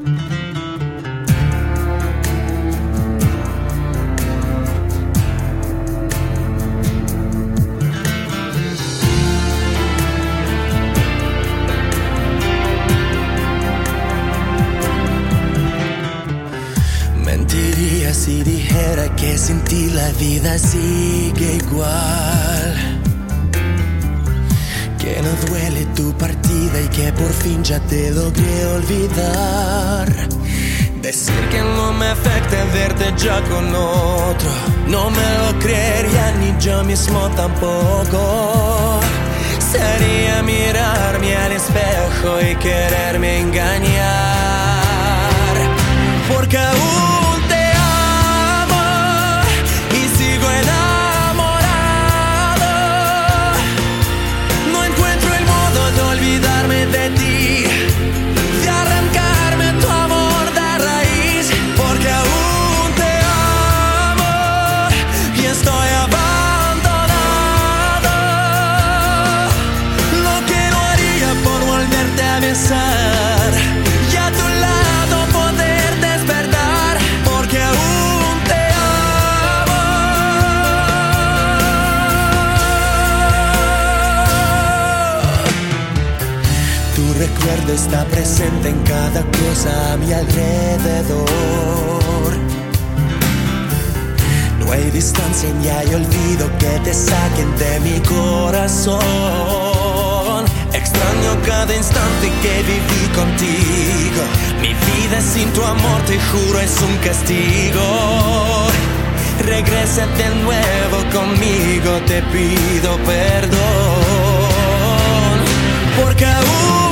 Mentiría si dijera que sin ti la vida sigue igual, que no duele tu partida y que por fin ya te logré olvidar. Decir que no me afecta verte ya con otro, no me lo creería ni yo mismo tampoco. Sería mirarme al espejo y quererme engañar, porque aún te amo y sigo enamorado. No encuentro el modo de olvidarme de ti, de arrancarme tu amor de raíz, porque aún te amo y estoy abandonado. Lo que no haría por volverte a besar y a tu lado poder despertar, porque aún te amo. Tu recuerdo está presente en cada cosa a mi alrededor. No hay distancia ni hay olvido que te saquen de mi corazón. Extraño cada instante que viví contigo. Mi vida sin tu amor, te juro, es un castigo. Regresa de nuevo conmigo, te pido perdón, porque aún